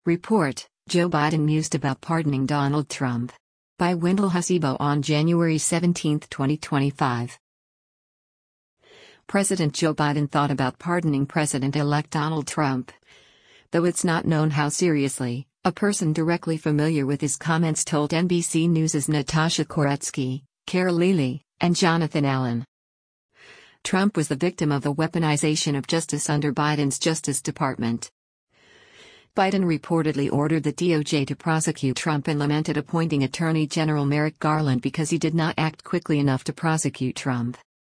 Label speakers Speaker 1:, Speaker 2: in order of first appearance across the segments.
Speaker 1: Report: Joe Biden mused about pardoning Donald Trump. By Wendell Husibo on January 17, 2025. President Joe Biden thought about pardoning President-elect Donald Trump. Though it's not known how seriously, a person directly familiar with his comments told NBC News' Natasha Koretsky, Carol Leahy, and Jonathan Allen. Trump was the victim of the weaponization of justice under Biden's Justice Department. Biden reportedly ordered the DOJ to prosecute Trump and lamented appointing Attorney General Merrick Garland because he did not act quickly enough to prosecute Trump.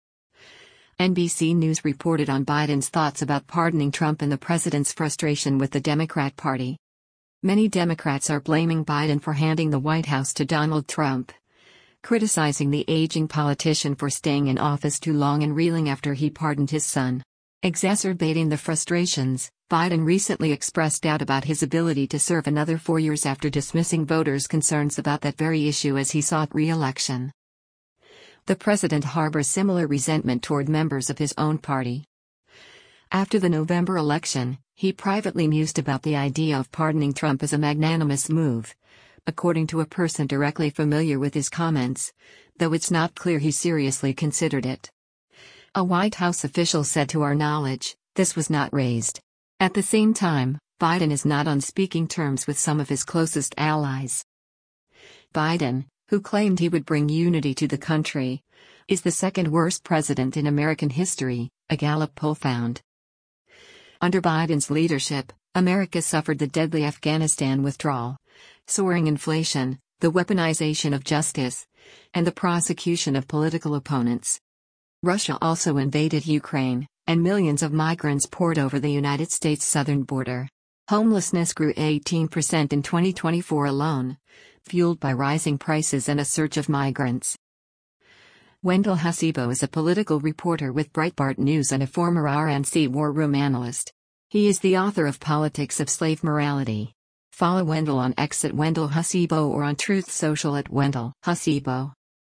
Speaker 1: NBC News reported on Biden's thoughts about pardoning Trump and the president's frustration with the Democrat Party. Many Democrats are blaming Biden for handing the White House to Donald Trump, criticizing the aging politician for staying in office too long and reeling after he pardoned his son. Exacerbating the frustrations, Biden recently expressed doubt about his ability to serve another 4 years after dismissing voters' concerns about that very issue as he sought re-election. The president harbors similar resentment toward members of his own party. After the November election, he privately mused about the idea of pardoning Trump as a magnanimous move, according to a person directly familiar with his comments, though it's not clear he seriously considered it. A White House official said, "To our knowledge, this was not raised." At the same time, Biden is not on speaking terms with some of his closest allies. Biden, who claimed he would bring unity to the country, is the second worst president in American history, a Gallup poll found. Under Biden's leadership, America suffered the deadly Afghanistan withdrawal, soaring inflation, the weaponization of justice, and the prosecution of political opponents. Russia also invaded Ukraine, and millions of migrants poured over the United States southern border. Homelessness grew 18% in 2024 alone, fueled by rising prices and a surge of migrants. Wendell Husibo is a political reporter with Breitbart News and a former RNC war room analyst. He is the author of Politics of Slave Morality. Follow Wendell on X at Wendell Husibo or on Truth Social at Wendell Husibo.